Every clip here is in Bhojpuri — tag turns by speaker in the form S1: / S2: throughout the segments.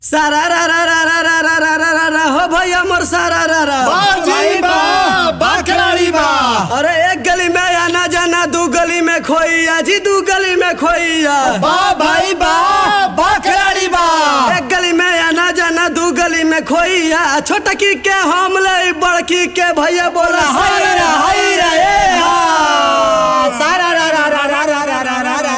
S1: सारा रा रा रा रा रा रा रा रा रा रा हो भैया मोर सारा रा रा
S2: खिलाड़ी बा।
S1: अरे एक गली में आना जाना दू गली में खोइया जी दू गली में खोइया
S2: बा भाई बा खिलाड़ी बा।
S1: एक गली में आना जाना दू गली में खोइया छोटकी के हम ले बड़की के भैया बोला
S2: हाय रा ए हा सारा रा रा रा रा रा रा रा रा रा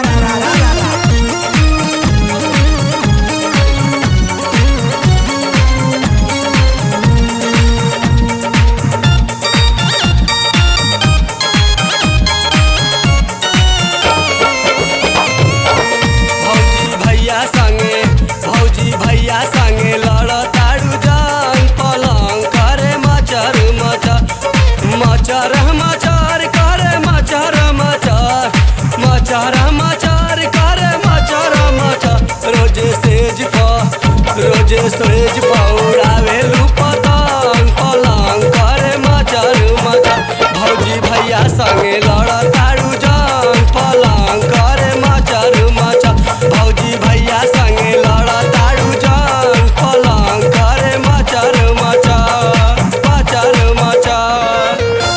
S1: रोजे स्टेज पौड़ावे पतंग पलंग करे मचर मचर भौजी भैया संगे लड़ताड़ू जंग पलंग करे मचर मचर भौजी भैया संगे लड़ताड़ू जंग पलंग करे मचर मचर मचर मचर।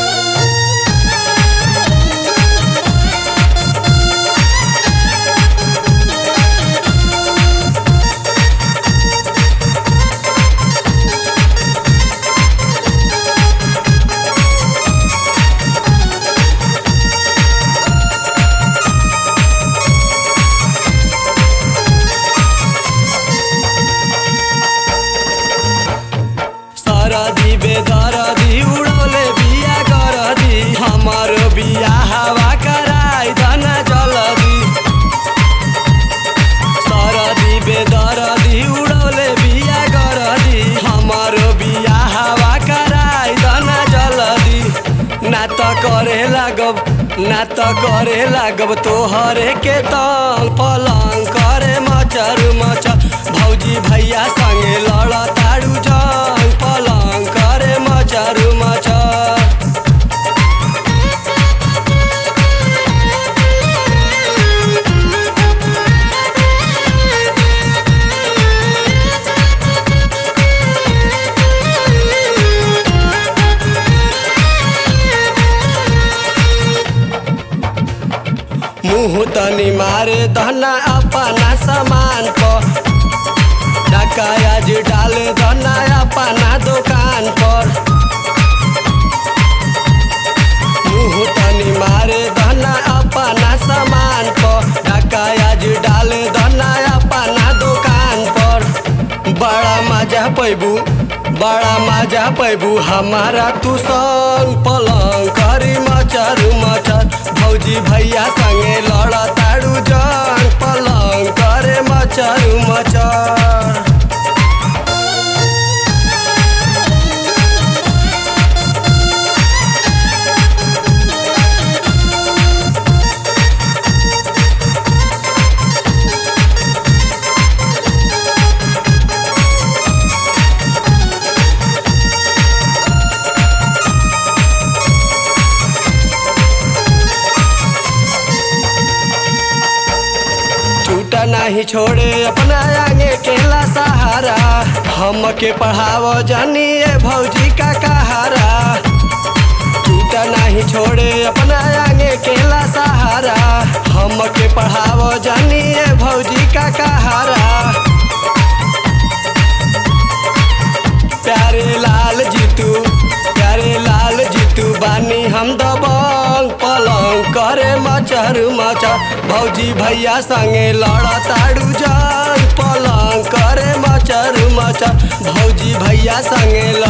S1: बेदरदी उड़ौले बिया करदी हमार बिया हवा कराई दना जलदी सरदी बेदरदी उड़ौले बिया करदी हमार बिया हवा कराई दना जलदी ना त करे लागब तोहरे के तंग पलंग करे मचर मचर भौजी भैया संगे लड़ताड़ू जंग पलंग करे मचर मचर। मुँह तनी मारे धना अपना सामान पर डकायाज डाले धना अपना दुकान पर मुँह तनी मारे धना अपना सामान पर डकायाज डाले धना अपना दुकान पर बड़ा मजा पैबू हमारा तू संग पलंग करी मचर मचर भौजी भैया संगे लड़ताड़ू जंग पलंग करे मचर मचर। नहीं छोड़े अपना आगे केला सहारा हमके पढ़ावो जानिए भौजी का कहारा टूटा नहीं छोड़े अपना आगे केला सहारा हमके पढ़ावो जानिए भौजी का कहारा प्यारे लाल जीतू बानी हम दबंग पलंग करे मचर मचर भौजी भैया संगे लड़ताड़ू जंग पलंग करे मचर मचर भौजी भैया संगे